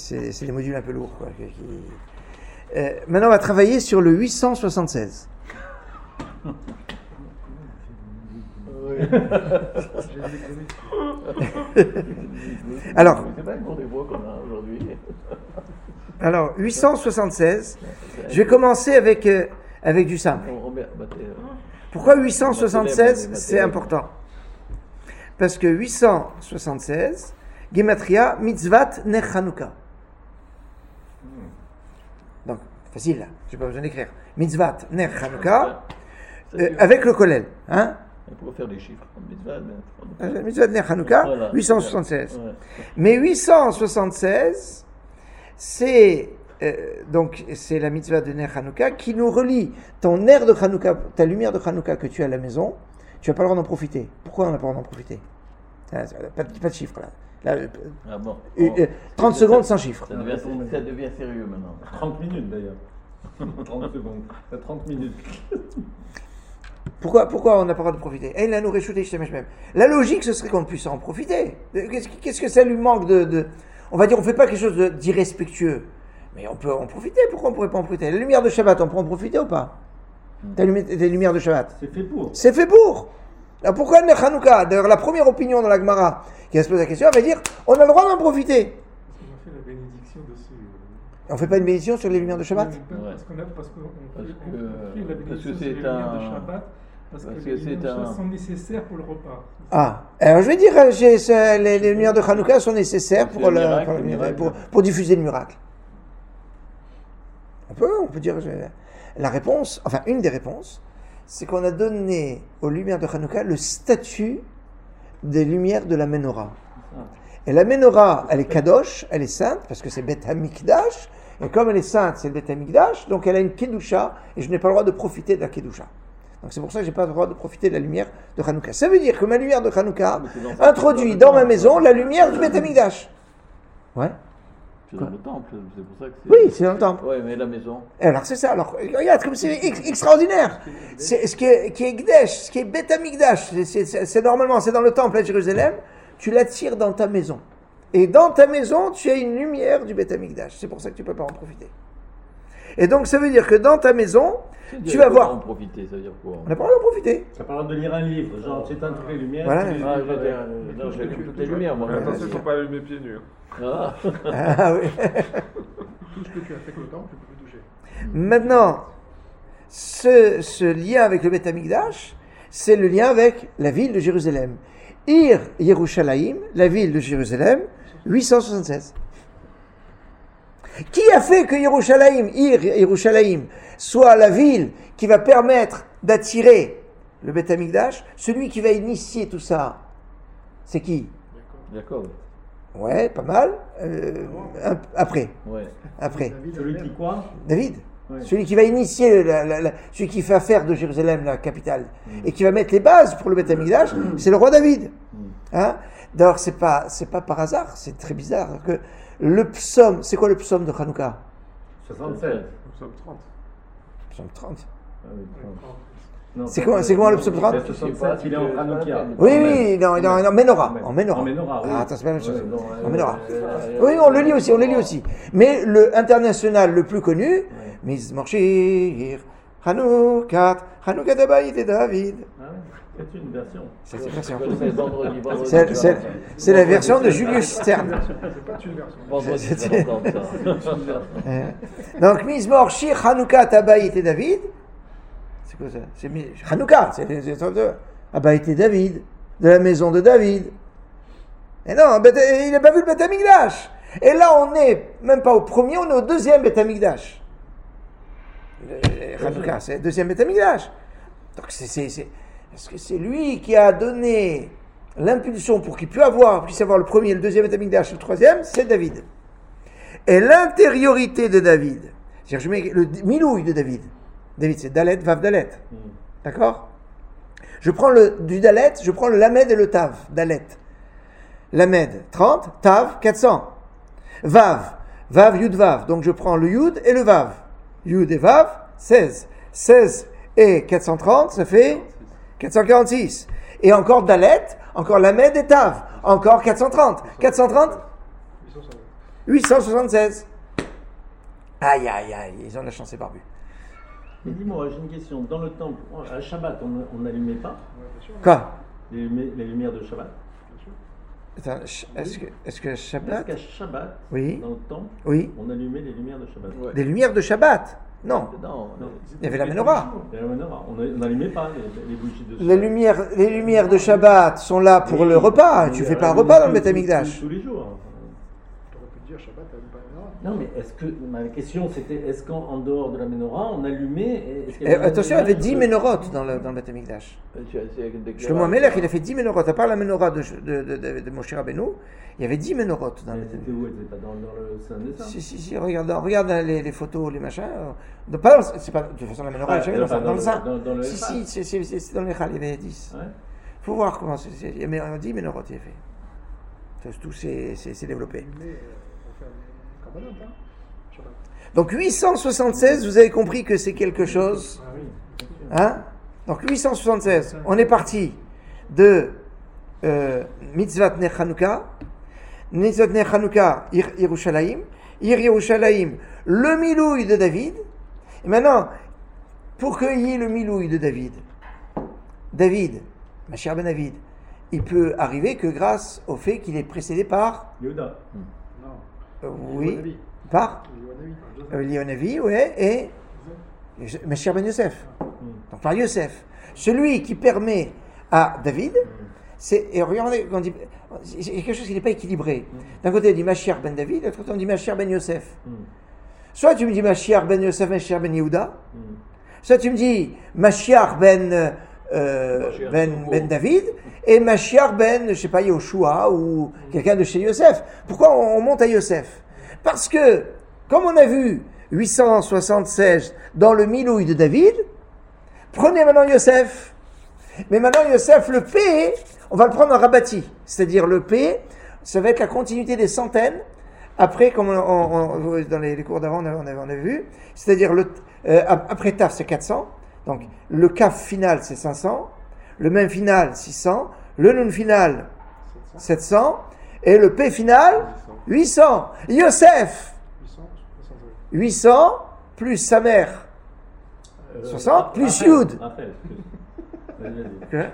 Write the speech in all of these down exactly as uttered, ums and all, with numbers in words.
c'est, c'est des modules un peu lourds. Quoi, qui, euh, maintenant, on va travailler sur le huit cent soixante-seize. alors, alors, huit cent soixante-seize, je vais commencer avec, euh, avec du simple. Pourquoi huit cent soixante-seize, c'est important? Parce que huit cent soixante-seize, Gematria, Mitzvat Ner Chanukah. Donc, facile là, je n'ai pas besoin d'écrire. Mitzvat Ner Chanukah, euh, avec le Kollel. Hein? Pour faire des chiffres. Mitzvat Ner Chanukah, huit cent soixante-seize. Mais huit cent soixante-seize, c'est, euh, donc, c'est la mitzvah de Ner Chanukah qui nous relie ton ner de Chanukah, ta lumière de Chanukah que tu as à la maison. Tu n'as pas le droit d'en profiter. Pourquoi on n'a pas le droit d'en profiter? Pas de, pas de chiffres là. là ah bon. euh, euh, trente ça, secondes sans chiffres. Ça devient, ça devient sérieux maintenant. trente minutes d'ailleurs. trente secondes. trente minutes. Pourquoi, pourquoi on n'a pas le droit de profiter? Eh, là, nous réchauder, je sais même. La logique, ce serait qu'on puisse en profiter. Qu'est-ce, qu'est-ce que ça lui manque de, de. On va dire, on ne fait pas quelque chose de, d'irrespectueux. Mais on peut en profiter. Pourquoi on ne pourrait pas en profiter? La lumière de Shabbat, on peut en profiter ou pas? T'as des lumières de Shabbat. C'est fait pour. C'est fait pour. Alors pourquoi Ner Chanukah? D'ailleurs, la première opinion dans la Gemara qui va se poser la question, elle va dire on a le droit d'en profiter. Parce qu'on a fait la bénédiction dessus. On ne fait pas une bénédiction sur les lumières de Shabbat? Parce qu'on a, parce qu'on parce fait, que, on fait la bénédiction parce que sur c'est les lumières un, de Shabbat. Parce, parce que, que les lumières de Shabbat sont nécessaires pour le repas. Ah, alors je vais dire, j'ai, les, les lumières de Chanukah sont nécessaires pour, le, miracle, pour, le, miracle, pour, pour diffuser le miracle. On peut, on peut dire, la réponse, enfin une des réponses, c'est qu'on a donné aux lumières de Chanukah le statut des lumières de la menorah. Et la menorah, elle est kadosh, elle est sainte, parce que c'est Beth HaMikdash, et comme elle est sainte, c'est le Beth HaMikdash, donc elle a une kedusha, et je n'ai pas le droit de profiter de la kedusha. Donc c'est pour ça que je n'ai pas le droit de profiter de la lumière de Chanukah. Ça veut dire que ma lumière de Chanukah introduit dans ma maison la lumière du Beth HaMikdash. Ouais. C'est dans le temple, c'est pour ça que c'est... Oui, c'est dans le temple. Oui, mais la maison... Et alors c'est ça, alors regarde comme c'est extraordinaire. C'est, ce qui est, qui est Gdesh, ce qui est Beth HaMikdash, c'est, c'est, c'est, c'est normalement, c'est dans le temple à Jérusalem, tu l'attires dans ta maison. Et dans ta maison, tu as une lumière du Beth HaMikdash. C'est pour ça que tu ne peux pas en profiter. Et donc ça veut dire que dans ta maison, tu vas voir... en profiter, ça veut dire quoi? On n'a pas le droit d'en profiter. Ça parle de lire un livre, genre tu éteins toutes les lumières. Voilà. Les ah, je dire, non, je vais toutes les lumières, moi. Attention, il ne faut pas allumer pieds nus. Ah, ah oui. Tout ce que tu as fait avec le temple, tu peux plus toucher. Maintenant, ce, ce lien avec le Beth HaMikdash, c'est le lien avec la ville de Jérusalem. Ir Yerushalayim, la ville de Jérusalem, huit cent soixante-seize. Qui a fait que Yerushalayim, Ir Yerushalayim, soit la ville qui va permettre d'attirer le Beth HaMikdash? Celui qui va initier tout ça, c'est qui? Jacob. Ouais, pas mal. Euh, un, après. Ouais. Après. Celui qui quoi? David. Ouais. Celui qui va initier, la, la, la, celui qui va faire de Jérusalem la capitale mm. et qui va mettre les bases pour le Beth HaMikdash, mm. c'est le roi David. Mm. Hein? D'ailleurs, c'est pas, c'est pas par hasard, c'est très bizarre que le psaume, c'est quoi le psaume de Chanukah? soixante-sept. Psaume trente. Psaume trente. Ah oui, trente. Non, c'est quoi, c'est quoi le psaume trente? soixante-sept, il est en Chanukah. Oui, oui, non, non, non, Menorah. En Menorah. En Menorah, oui. Ah, attends, c'est pas la même chose. Ouais, non, en Menorah. euh, Oui, on le lit aussi, on le lit aussi. Mais le international le plus connu, Mizmor Shir, Chanukah, Chanukah d'Abaït et David. Ah oui, c'est une version. C'est une version. Vendredi, vendredi. C'est, c'est, c'est la version de Julius Stern. C'est pas une version. Vendredi, C'est- c'est pas longtemps, ça. Euh, Donc, Mizmor Shir, Chanukah, Abaït et David. C'est quoi ça? C'est Mi- Chanukah, c'est les c'est de Abaït et David, de la maison de David. Et non, Beth- il n'a pas vu le Beth HaMikdash. Et là, on n'est même pas au premier, on est au deuxième Beth HaMikdash. Le- Chanukah, c'est le deuxième Beth HaMikdash. Donc, c'est, c'est, c'est, parce que c'est lui qui a donné l'impulsion pour qu'il puisse avoir, puisse avoir le premier, le deuxième Beth HaMikdash, le troisième, c'est David. Et l'intériorité de David, c'est-à-dire je mets le milouï de David. David, c'est Dalet, Vav, Dalet. Mm. D'accord? Je prends le, du Dalet, je prends le Lamed et le Tav, Dalet. Lamed, trente, Tav, quatre cents. Vav, Vav, Yud, Vav. Donc je prends le Yud et le Vav. Yud et Vav, seize. seize et quatre cent trente, ça fait quatre cent quarante-six. Et encore Dalet, encore Lamed et Tav. Encore quatre cent trente. quatre cent trente? huit cent soixante-seize. Aïe, aïe, aïe, ils ont la chance éparbue. Mais dis-moi, j'ai une question. Dans le temple, à Shabbat, on n'allumait pas Quoi? les, lumi- les lumières de Shabbat? Attends, ch- est-ce que, est-ce que Est-ce Shabbat? qu'à Shabbat, Oui. dans le temple, Oui. on allumait les lumières de Shabbat? Ouais. Des lumières de Shabbat? Non. Non, Non. Il y avait la menorah. Et la menorah, on a- on n'allumait pas les, les bougies de Shabbat. Les lumières, les lumières de Shabbat sont là pour le repas. Tu fais pas un repas dans le Beth Amikdash. Tous les jours. Tu aurais pu dire Shabbat, t'allumes pas la menorah. Non, mais est-ce que, ma question c'était, est-ce qu'en en dehors de la menorah, on allumait est-ce qu'il y Et avait attention, il y avait dix de- ménorotes dans le, dans le Beth Amikdash. Tu as- c'est avec une déclaration. Shlomo Melech, il a fait dix ménorotes. À part la menorah de, de, de, de, de Moshe Rabbeinu, il y avait dix ménorotes dans le Mais Beth c'était Amikdash. où? Elle était pas dans, dans le sein des saints? Si, si, si, regarde, regarde les, les photos, les machins. De, pas dans- c'est pas, de toute façon, la menorah, Ouais, elle est jamais elle dans, est pas dans dans le le- sein. dans- dans le Si, Eichal. si, c'est, c'est, c'est, c'est dans les Eichal, il y avait dix. Ouais. Faut voir comment c'est. c'est mais on dit ménorotes, il y a fait. Ça, tout s'est, c'est, c'est développé. Mais euh, on fait un corbanote, hein Shabbat. Donc huit cent soixante-seize, vous avez compris que c'est quelque chose. Ah oui, bien sûr. Hein? Donc huit cent soixante-seize, on est parti de euh, Mitzvat Ner Chanukah, Mitzvat Ner Chanukah, Ir Yerushalayim, Ir Yerushalayim, le Milouï de David. Et maintenant, pour qu'il y ait le Milouï de David, David, ma chère Ben David, il peut arriver que grâce au fait qu'il est précédé par, Yehuda. Non. euh, oui, Yoanavi. par Yoanavi. euh, Lionavi, ouais, et ma chère Ben Yosef. Donc par Yosef, celui qui permet à David, c'est, et regardez, on dit, il y a quelque chose qui n'est pas équilibré. D'un côté, on dit Mashiach ben David, de l'autre côté, on dit Mashiach ben Yosef. Mm. Soit tu me dis Mashiach ben Yosef, Mashiach ben Yehuda, Mm. soit tu me dis Mashiach ben, euh, Mashiach ben, Soko. ben David, et Mashiach ben, je sais pas, Yoshua, ou quelqu'un de chez Yosef. Pourquoi on, on monte à Yosef? Parce que, comme on a vu huit cent soixante-seize dans le Milouï de David, prenez maintenant Yosef. Mais maintenant, Yosef, le P, on va le prendre en rabati. C'est-à-dire le P, ça va être la continuité des centaines. Après, comme on, on- on- dans les, les cours d'avant, on avait, on avait- on avait vu. C'est-à-dire, le, euh, ap- après Taf, c'est quatre cents. Donc, le Kaf final, c'est cinq cents. Le Mem final, six cents. Le Nun final, sept cents. Et le P final, huit cents. Yosef, huit cent soixante-seize. huit cents, plus sa mère. Euh, soixante, plus Raphaël, Yud. Raphaël, excuse. Vas-y, vas-y. Que-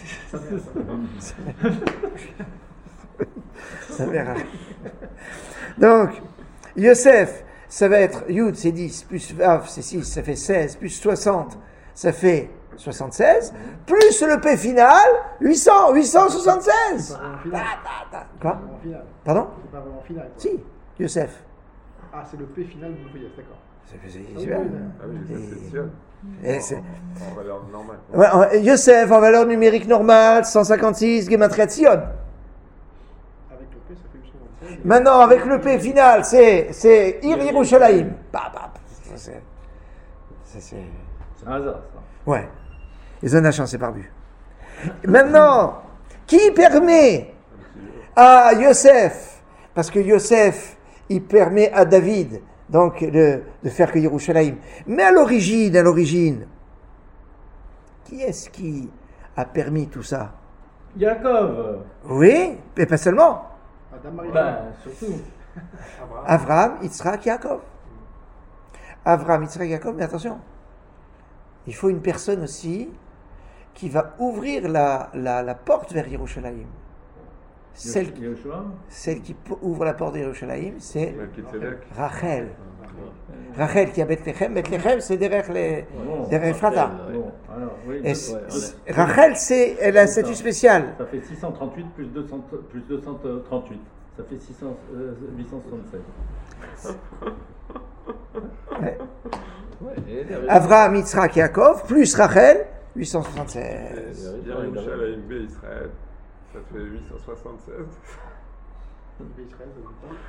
Sa mère. Donc, Yosef, ça va être Yud, c'est dix, plus Vav, c'est six, ça fait seize, plus soixante, ça fait soixante-seize, plus le P final, huit cents, huit cent soixante-seize. C'est pas vraiment final. Quoi? C'est pas vraiment final. Pardon? C'est pas vraiment final. quoi. Si, Yosef. Ah, c'est le P final de Moufouillas, d'accord. C'est c'est- Ah c'est oui, bien. oui, Ah oui, ça c'est sûr. Et c'est- En valeur normale. Ouais, en- Yosef en valeur numérique normale, cent cinquante-six, Gematria Tzion. Avec le P, ça fait huit cent vingt-seize. Maintenant, avec le P final, c'est, c'est Ir Yerushalayim. Bah, bah, ça, c'est, ça, c'est, C'est un hasard, ça. ouais. Ils ont la chance, c'est par but. Maintenant, qui permet à Yosef, parce que Yosef, il permet à David, donc, de, de faire que Yerushalayim. Mais à l'origine, à l'origine, qui est-ce qui a permis tout ça? Yaakov. Oui, mais pas seulement. Adam Marie. Ben, surtout. Avraham, Yitzhak, Yaakov. Avraham, Yitzhak, Yaakov, mais attention, il faut une personne aussi qui va ouvrir la, la, la porte vers Yerushalayim. Celle, qui- Yoshua. celle qui p- ouvre la porte de Yerushalayim, c'est Melchizedek. Rachel. Rachel qui a Bethléem. Bethléem, c'est derrière les, Bon, derrière Ephrata. Bon, alors, oui. Et ouais, c- on c- est- Rachel, c'est, elle a un statut spécial. Ça fait six cent trente-huit plus, deux cents, plus deux cent trente-huit. Ça fait six cents, euh, huit cent soixante-sept. Ouais. Ouais, et il avait- Avraham, Yitzhak, Yaakov, plus Rachel, huit cent soixante-seize. Yerushalayim B Israël. Ça fait huit cent soixante-seize. Israël, ça veut dire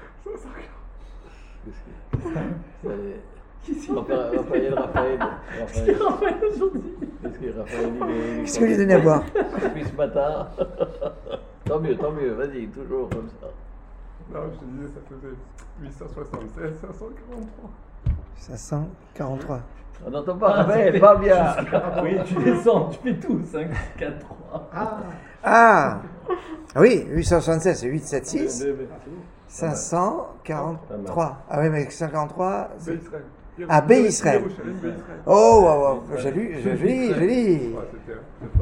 Ça y est. Raphaël, Raphaël, Raphaël. Raphaël. Raphaël aujourd'hui. Qu'est-ce que Raphaël il est- Qu'est-ce que lui a donné à boire? Depuis ce matin. Tant mieux, tant mieux, vas-y, toujours comme ça. Non, je te disais, ça faisait huit cent soixante-seize, cinq cent quarante-trois. cinq cent quarante-trois. On n'entend pas Raphaël, parle bien. Oui, tu descends, tu fais tout. cinq, quatre, trois. Ah, Ah! Oui, huit cent soixante-seize, c'est huit, sept, six. cinq cent quarante-trois. Ah oui, mais cinq cent quarante-trois. B Israël. Ah, B Israël. Yerushalayim, B Israël. Oh, wow, wow. J'ai lu, j'ai lu, j'ai lu. Ouais, c'était-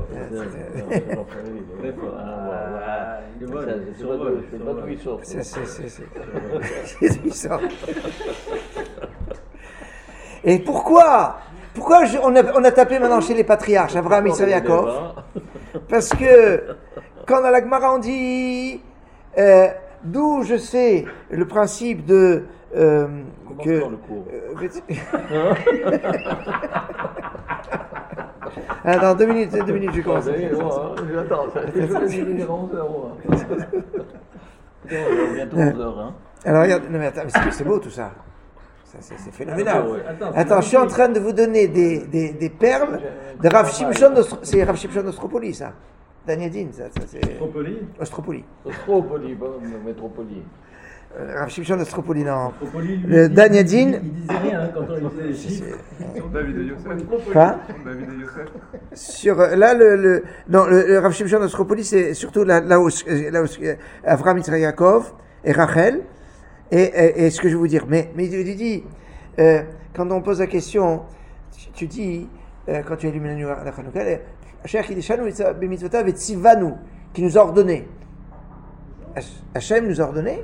Très fort. Ah, ouais, ouais. Ça, c'est sur le- je sais pas d'où il sort. C'est, c'est, c'est, c'est. C'est d'où il sort. Et pourquoi Pourquoi je- on, a, on a tapé maintenant chez les patriarches, Abraham, Yitzhak, Yaakov? Parce que quand dans la Gemara on dit euh, d'où je sais le principe de euh, que Commence le cours. euh, attends deux minutes, deux minutes, je commence. Attends, c'est onze heures. Bientôt onze heures, hein. Alors regarde, non mais attends, mais c'est, c'est beau tout ça. Ça, c'est, c'est phénoménal. Attends, ouais. Attends, Attends, je suis en train de vous donner des, des, des perles de Rav Shimshon d'Ostro- c'est Rav Shimshon d'Ostropoli, ça. Daniadine, ça, ça c'est. Métropoli. Ostropoli. Ostropoli, pas métropoli. Euh, Rav Shimshon d'Ostropoli, non. Métropoli, lui, Le il- Daniadine. Il disait rien hein, quand on disait les chiffres. Sur David et Yosef. Quoi Sur David et Yosef. Sur euh, là le, le non le, le Rav Shimshon d'Ostropoli, c'est surtout là, là où euh, là où euh, Avraham, Yitzhak, Yaakov et Rachel et, et, et ce que je vais vous dire. Mais mais il dit euh, quand on pose la question, tu, tu dis euh, quand tu illumines la Hanouka, Asher kideshanu b'mitzvotav et tzivanu, qui nous a ordonné. Hachem nous a ordonné.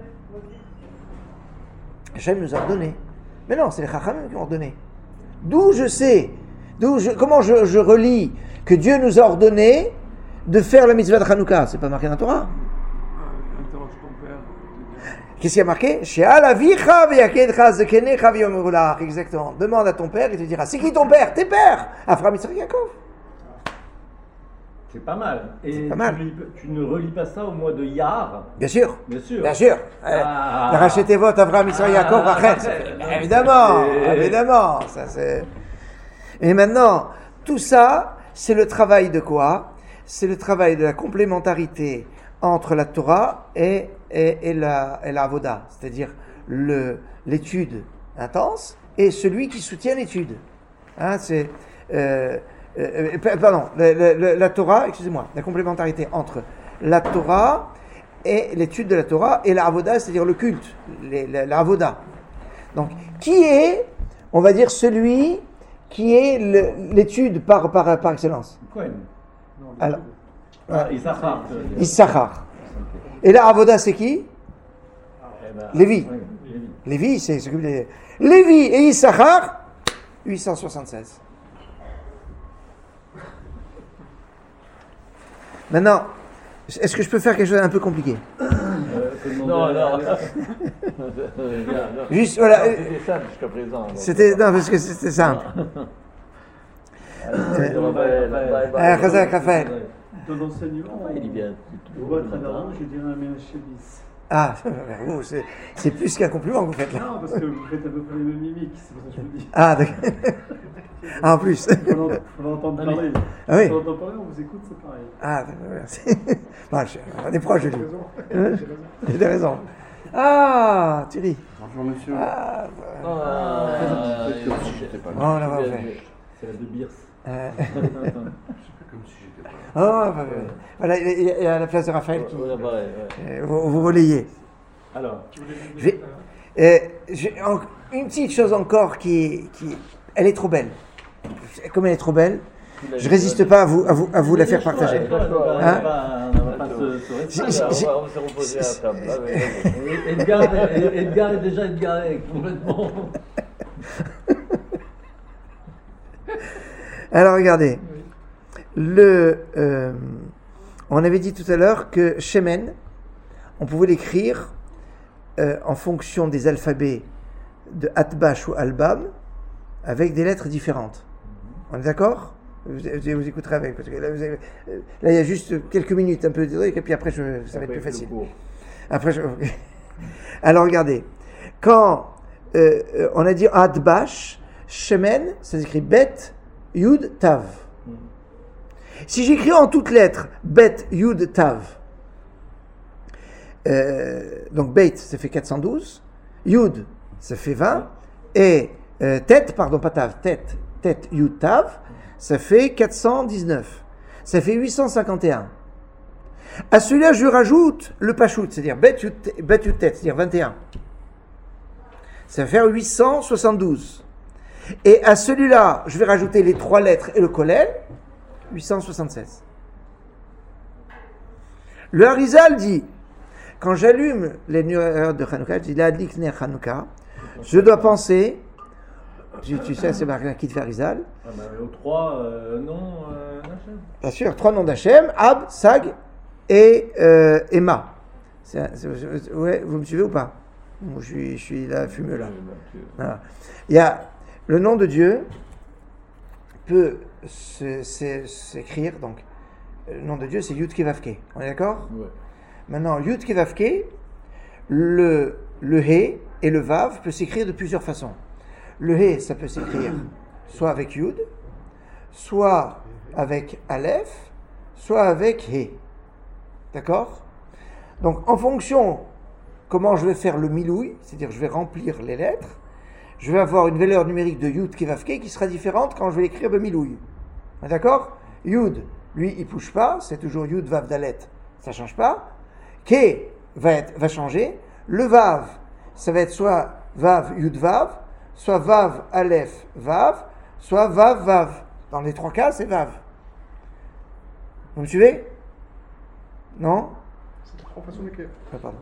Hachem nous a ordonné. Mais non, c'est les Chachamim qui ont ordonné. D'où je sais, d'où je, comment je, je relis que Dieu nous a ordonné de faire la mitzvah de Hanouka. C'est pas marqué dans la Torah. Interroge ton père. Qu'est-ce qu'il y a marqué? She'al avicha ve'yakedcha zekenecha v'yomeru lach. Exactement. Demande à ton père, il te dira, c'est qui ton père? Tes pères. Avraham, Yitzhak, Yaakov. C'est pas mal. Et C'est pas mal. Tu, lis- tu ne relis pas ça au mois de Yar, Bien sûr. bien sûr. Bien sûr. Ah. La racheté votre Avraham, Yitzhak, Yaakov, Ah. Rachel. C'est- Évidemment. Et- Évidemment. Ça, c'est... Et maintenant, tout ça, c'est le travail de quoi? C'est le travail de la complémentarité entre la Torah et, et, et la, et la Avoda. C'est-à-dire le, l'étude intense et celui qui soutient l'étude. Hein, c'est... Euh, euh, euh, pardon, le- le- le- la Torah, excusez-moi, la complémentarité entre la Torah et l'étude de la Torah et la Avoda, c'est-à-dire le culte, les- la, la Avoda. Donc, qui est, on va dire, celui qui est le- l'étude par, par, par excellence? Cohen. Alors, Ah, Issachar. tu veux dire. Issachar. Et la Avoda, c'est qui? Eh ben, Lévi. oui, Lévi. Lévi, c'est s'occupe des... Lévi et Issachar, huit cent soixante-seize. Maintenant, est-ce que je peux faire quelque chose d'un peu compliqué? Euh, faut demander Non, à- non. Juste, voilà. euh, C'était simple jusqu'à présent. donc. C'était, non, parce que c'était simple. Euh, Chazak Raphaël. Ton enseignement, Il est bien. je vois très d'avant, je dirais un ménachélis. Ah, vous, c'est, c'est plus qu'un compliment que vous faites là. Non, parce que vous faites à peu près les mêmes mimiques, c'est pour ça que je vous dis. Ah, d'accord. Ah, en plus. On l'ent- on l'entend parler. Ah oui. On l'entend parler, on vous écoute, c'est pareil. Ah, d'accord, merci. Bon, je- on est proche de lui. J'ai raison. J'ai des raisons. Ah, Thierry. Bonjour monsieur. Ah, Ah, on l'a pas fait. C'est la de Birs. Euh, Comme si j'étais pas. oh, bah, bah, voilà, il y a- il y a la place de Raphaël qui. Ouais, ouais, ouais. euh, vous, vous relayez. Alors, Je vais- euh, j'ai en- une petite chose encore qui, qui. Elle est trop belle. Comme elle est trop belle, je résiste pas à vous, à vous, à vous la faire partager. On va Hein pas- on va pas se- se rester. J'ai- Ah, j'ai- on va- on va se reposer à la table. Ah, ouais, ouais. Et- Edgar, est- Edgar est déjà Edgaré complètement. Alors regardez, le, euh, on avait dit tout à l'heure que Shemen, on pouvait l'écrire euh, en fonction des alphabets de Atbash ou Albam avec des lettres différentes. On est d'accord? vous, vous, vous écouterez avec, parce que là, vous avez- euh, là, il y a juste quelques minutes un peu de truc, et puis après je, ça va être plus Après, facile. le cours. Après, je... Alors regardez, quand euh, euh, on a dit Adbash, Shemen, ça s'écrit Bet, Yud, Tav. Si j'écris en toutes lettres Bet, Yud, Tav, euh, donc Beit, ça fait quatre cent douze, Yud, ça fait vingt, et euh, Tet, pardon, pas Tav, Tet, Tet, Yud, Tav, ça fait quatre cent dix-neuf. Ça fait huit cent cinquante et un. À celui-là, je rajoute le pachout, c'est-à-dire bet tête, c'est-à-dire vingt et un. Ça va faire huit cent soixante-douze. Et à celui-là, je vais rajouter les trois lettres et le kollel, huit cent soixante-seize. Le Harizal dit, quand j'allume les lumières de Hanouka, je dis la Likner Hanouka, je dois penser, tu, tu sais, c'est marqué qui fait Harizal. Ah bah, aux trois euh, noms euh, d'Hachem. Bien sûr, trois noms d'Hachem, Ab, Sag et euh, Emma. C'est, c'est, ouais, vous me suivez ou pas? Moi, je suis, je suis là, fumeux là. Voilà. Il y a le nom de Dieu peut se, se, s'écrire, donc le nom de Dieu c'est Yud Kevavke. On est d'accord? Ouais. Maintenant, Yud Kevavke, le, le He et le Vav peut s'écrire de plusieurs façons. Le He, ça peut s'écrire soit avec Yud, soit avec Aleph, soit avec He. D'accord? Donc, en fonction comment je vais faire le milouï, c'est-à-dire je vais remplir les lettres, je vais avoir une valeur numérique de Yud Kevavke qui sera différente quand je vais l'écrire le milouï. D'accord? Yud, lui, il ne bouge pas, c'est toujours Yud Vav Dalet, ça ne change pas. Ke va, être, va changer. Le Vav, ça va être soit Vav Yud Vav, soit Vav Aleph Vav, soit Vav Vav. Dans les trois cas, c'est Vav. Vous me suivez? Non? C'est trois façons d'écrire. Ah, pardon.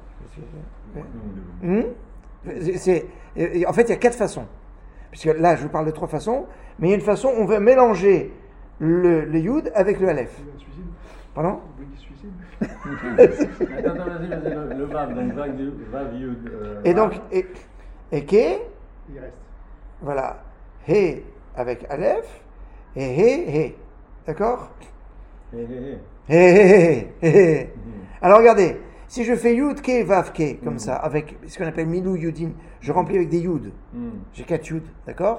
Hmm? C'est, en fait, il y a quatre façons. Puisque là, je vous parle de trois façons, mais il y a une façon, on va mélanger le, le Yud avec le Aleph. Il y a un suicide. Pardon? Oui, il suicide. Attends, attends, vas-y, vas-y, le, le Vav, donc Vav, Vav, Yud. Euh, Et donc, et, et Ke, Il reste. voilà, He avec Aleph, et He, He. D'accord? hé, hé, hé. He, He, He, He, He. Alors regardez, si je fais Yud, Ke, Vav, Ke, comme ça, avec ce qu'on appelle Milou, Yudin, je remplis avec des Yud. Mm. J'ai quatre Yud, d'accord?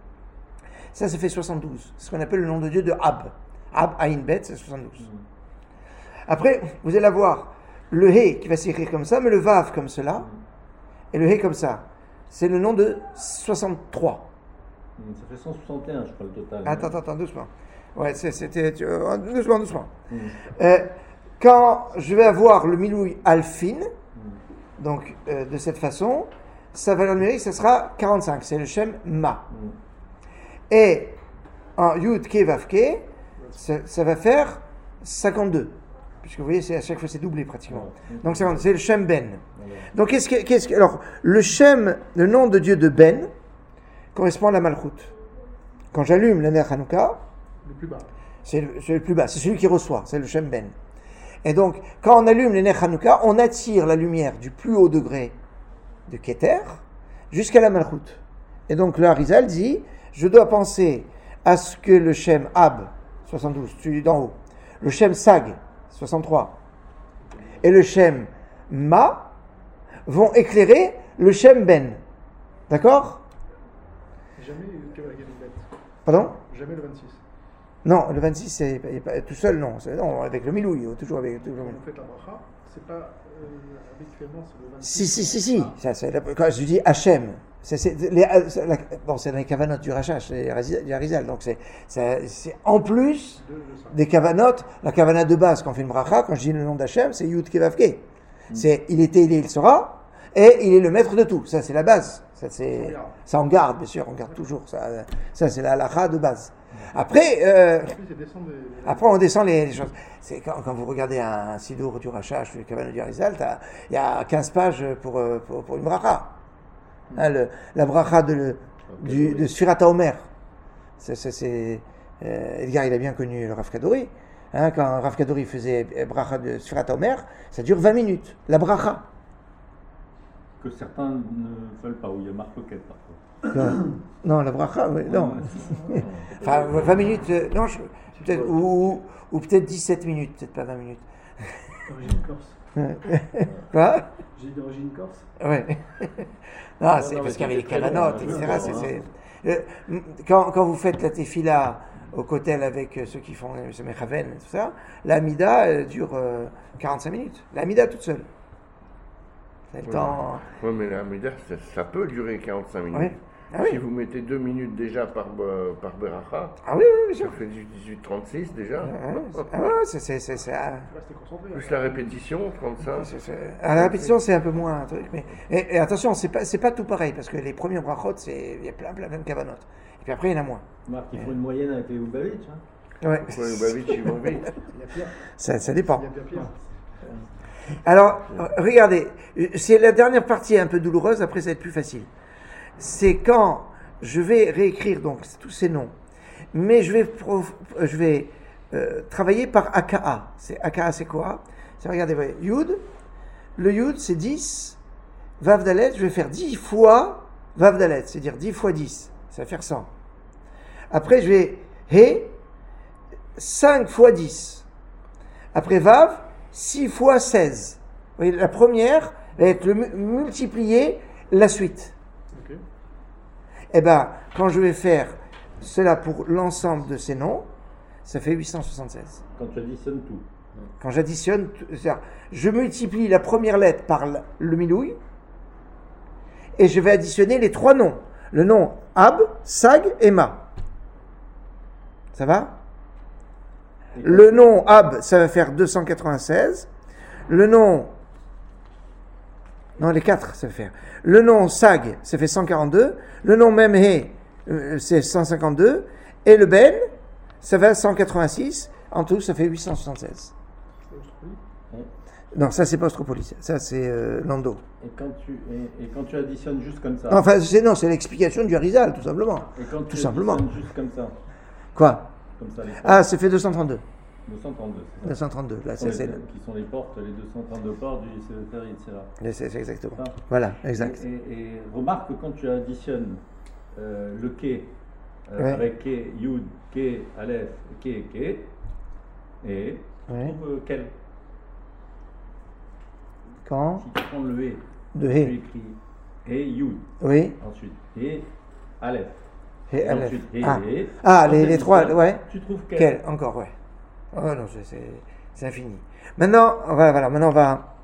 Ça, ça fait soixante-douze. C'est ce qu'on appelle le nom de Dieu de Ab. Ab, Aïn, Bet, c'est soixante-douze. Mm. Après, vous allez avoir le He qui va s'écrire comme ça, mais le Vav comme cela, et le He comme ça. C'est le nom de soixante-trois. Mm, ça fait cent soixante et un, je crois, le total. Attends, attends, attends, doucement. Ouais, c'est, c'était... Euh, doucement, doucement. Mm. Euh, quand je vais avoir le Milouï Alfin, Mm. donc euh, de cette façon, sa valeur numérique, ce sera quarante-cinq. C'est le Shem Ma. Mm. Et en Yud Ke Vav Ke, ça, ça va faire cinquante-deux. Puisque vous voyez, c'est, à chaque fois, c'est doublé pratiquement. Ouais. Donc c'est, c'est le Shem Ben. Voilà. Donc qu'est-ce que, qu'est-ce que, alors, le Shem, le nom de Dieu de Ben, correspond à la Malchut. Quand j'allume le Ner Hanouka, Le plus bas. c'est le, c'est le plus bas, c'est celui qui reçoit, c'est le Shem Ben. Et donc, quand on allume le Ner Hanouka, on attire la lumière du plus haut degré de Keter jusqu'à la Malchut. Et donc, le Harizal dit, je dois penser à ce que le Shem Ab, soixante-douze, celui d'en haut, le Shem Sag, soixante-trois, et le Shem Ma vont éclairer le Shem Ben. D'accord? Jamais le Kavagin bête. Pardon? Jamais le vingt-six. Non, le vingt-six, c'est, c'est pas, tout seul, non. C'est, non, avec le Milouï, toujours avec toujours le Quand Milouï. vous faites la bracha, c'est pas euh, habituellement c'est le vingt-six. Si, si, si, si. Ça, c'est, quand je dis Hachem, c'est, c'est, les, c'est la, bon, c'est dans les kavanot du Rachash, c'est du Harizal, donc c'est, c'est, c'est en plus De, de ça. des kavanot, la kavanat de base, quand on fait une bracha, quand je dis le nom d'Hachem, c'est Yud Kevavke. C'est il était, il est, il sera, et il est le maître de tout. Ça, c'est la base. Ça, c'est, On garde. ça, on garde, bien sûr, on garde toujours. Ça, ça c'est la halakha de base. Après, euh, En plus, il descend des. Après, on descend les, les choses. C'est quand, quand vous regardez un, un sidour du Rachash, le Kavanah du Harizal, il y a quinze pages pour, euh, pour, pour une bracha. Hein, le, la bracha de, du, de Sfirat HaOmer. C'est, c'est, c'est, euh, Edgar, il a bien connu le Rav Kadori. Hein, quand Rav Kadori faisait bracha de Sfirat HaOmer, ça dure vingt minutes. La bracha. Que certains ne veulent pas, où il y a Marc Loquet parfois. Non, non, la bracha, oui, non. Enfin, vingt minutes, euh, non, je, peut-être, ou, ou peut-être dix-sept minutes, peut-être pas vingt minutes. D'origine corse. Quoi? J'ai d'origine corse. Ouais. Non, c'est non, parce mais qu'il y avait c'est les très bon, cavanotes, hein, et cetera. bien C'est, sûr, c'est, euh, quand, quand vous faites la tefila au kotel avec euh, ceux qui font le mechaven et tout ça, la mida euh, dure euh, quarante-cinq minutes. La mida toute seule. C'est le Ouais. temps. Oui, mais la Mida, ça, ça peut durer quarante-cinq minutes. Oui. Ah oui. Si vous mettez deux minutes déjà par, euh, par Beracha, Ah oui, oui, bien ça sûr. fait dix-huit trente-six déjà. Ah ouais, ah ouais, c'est, c'est, c'est, c'est, ah, Restez concentré. Plus la répétition, trente-cinq. c'est- c'est- à la répétition, c'est un peu moins un truc. Mais, et, et attention, c'est pas, c'est pas tout pareil, parce que les premiers brachot, c'est, il y a plein, plein, plein de kavanot. Et puis après, il y en a moins. Marc, il faut une moyenne avec les Lubavitch. Hein. Ouais. Pourquoi les Lubavitch, ils vont vite? Il y a pire. Ça, ça dépend. Il y a bien pire. Alors, euh, regardez, euh, c'est la dernière partie un peu douloureuse, après ça va être plus facile. C'est quand je vais réécrire donc tous ces noms, mais je vais, prof- je vais euh, travailler par A K A. C'est, A K A, c'est quoi? C'est, regardez, voyez, Yud, le Yud, c'est dix, Vav Dalet, je vais faire dix fois Vav Dalet, c'est-à-dire dix fois dix, ça va faire cent. Après, je vais He, cinq fois dix. Après Vav, six fois seize. Vous voyez, la première va être le mu- multiplier la suite. Ok. Eh bien, quand je vais faire cela pour l'ensemble de ces noms, ça fait huit cent soixante-seize. Quand tu additionnes tout. Quand j'additionne, tout- c'est-à-dire, je multiplie la première lettre par le, le milouï, et je vais additionner les trois noms. Le nom Ab, Sag et Ma. Ça va? Et Le nom Ab, ça va faire deux cent quatre-vingt-seize. Le nom... Non, les quatre, ça va faire. Le nom Sag, ça fait cent quarante-deux. Le nom Memhe, euh, c'est cent cinquante-deux. Et le Ben, ça va cent quatre-vingt-six. En tout, ça fait huit cent soixante-seize. C'est Australie. Non, ça, c'est pas Ostropolis. Ça, c'est euh, Lando. Et quand, tu, et, et quand tu additionnes juste comme ça. Non, enfin, c'est, non, c'est l'explication du Harizal, tout simplement. et quand tout tu simplement. additionnes juste comme ça. Quoi? Comme ça, les portes. Ah, ça fait deux cent trente-deux. deux cent trente-deux. c'est ça. deux cent trente-deux, là, Qui sont c'est, les- c'est, le- Qui sont les portes, les deux cent trente-deux portes du C E T R, et cetera. c'est, c'est exactement. Ça. Voilà, exact. Et, et- et remarque que quand tu additionnes euh, le K euh, Ouais. avec K, Yud, K, Aleph, K, K, et tu Ouais. trouves euh, quel? Quand? Si tu prends le E, De tu He. écris et Yud, Oui. ensuite et Aleph. He, Et Aleph. ensuite, et, Ah, et. Ah, Quand les, tu les trois, additionnes, ouais. Tu trouves quel? Quel? Encore, ouais. Oh non, c'est, c'est, c'est infini. Maintenant, voilà, voilà, maintenant on va,